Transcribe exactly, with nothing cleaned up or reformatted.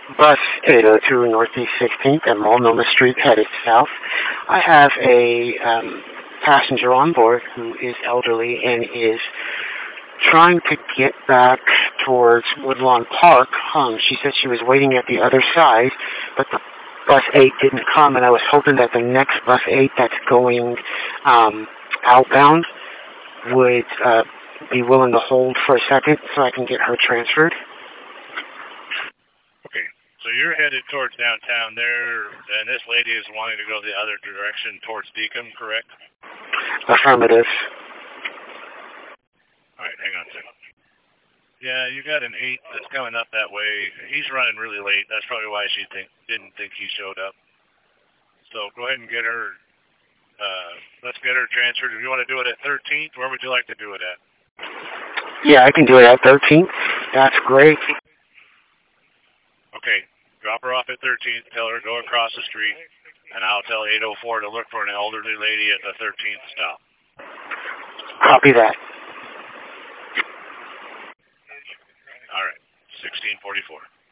Bus eight oh two Northeast sixteenth and Multnomah Street headed south. I have a um, passenger on board who is elderly and is trying to get back towards Woodlawn Park. Um, she said she was waiting at the other side, but the bus eight didn't come, and I was hoping that the next bus eight that's going um, outbound would uh, be willing to hold for a second so I can get her transferred. Okay, so you're headed towards downtown there, and this lady is wanting to go the other direction towards Deacon, correct? Affirmative. All right, hang on a second. Yeah, you got an eight that's coming up that way. He's running really late. That's probably why she think, didn't think he showed up. So go ahead and get her. Uh, let's get her transferred. If you want to do it at thirteenth, where would you like to do it at? Yeah, I can do it at thirteenth. That's great. Okay, drop her off at thirteenth. Tell her to go across the street, and I'll tell eight oh four to look for an elderly lady at the thirteenth stop. Copy that. All right, sixteen forty-four.